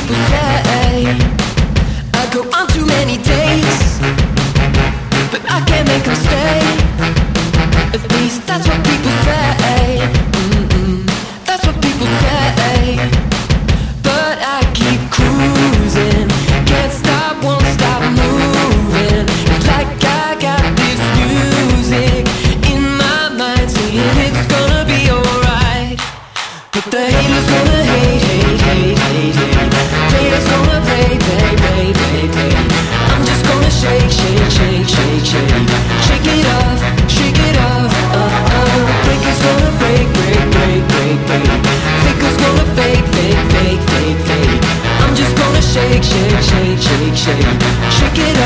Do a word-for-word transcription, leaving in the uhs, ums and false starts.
people say. I go on too many dates, but I can't make them stay. At least that's what people say. Mm-mm, that's what people say. But I keep cruising, can't stop, won't stop moving. It's like I got this music in my mind saying it's gonna be alright. But the haters gonna hate, hate, hate, hate, hate. Players gonna play, play, play, play, play. I'm just gonna shake, shake, shake, shake, shake. Shake it off, shake it off, uh-uh. Breakers gonna break, break, break, break, break. Fakers gonna fake, fake, fake, fake, fake. I'm just gonna shake, shake, shake, shake, shake. Shake it